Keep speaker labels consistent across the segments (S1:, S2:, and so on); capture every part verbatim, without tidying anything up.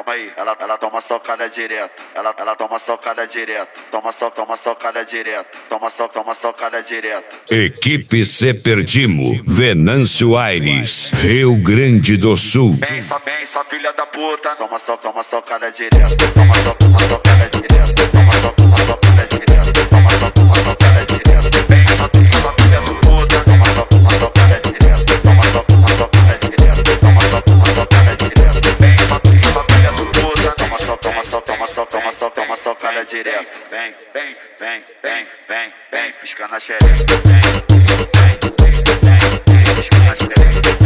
S1: calma aí. Ela, ela toma socada direto. Ela, ela toma socada direto. Toma so, toma socada direto. Toma so, toma socada direto.
S2: Equipe C Perdimo, Venâncio Aires, Rio Grande do Sul.
S1: Vem só, vem só filha da puta. Toma so, toma socada direto. Toma so, toma socada direto. Toma so, toma socada direto. Toma so, toma socada direto. Vem só, vem só filha da puta. Toma so, toma socada direto. Toma so, toma socada direto. Toma so, toma socada direto. Vem só, vem só filha da puta. Toma so, toma so, toma so, toma so, toma socada direto. Vem, vem, vem, vem, vem, vem, pisca na xereca. Vem, vem, vem, vem, pisca na xereca.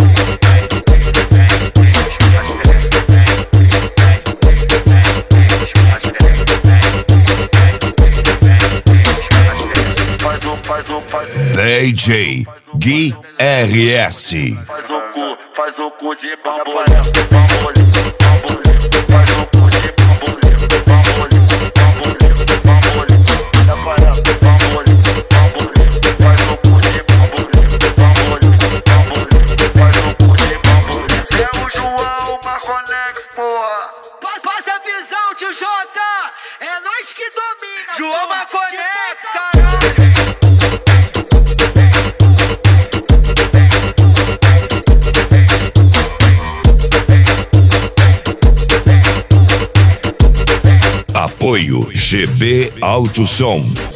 S2: D J Gui R S.
S1: Faz o cu, faz o cu de bambolê, bambolê, bambolê. Faz o cu de bambolê, bambolê, bambolê, bambolê. Dá para bambolê, bambolê. Faz o cu de bambolê, bambolê, bambolê. Faz o cu de bambolê. É o João Marconex, porra.
S3: Passa a visão, tio Jota. É nós que domina.
S4: João Marconex, caralho.
S2: Apoio G B Alto Som.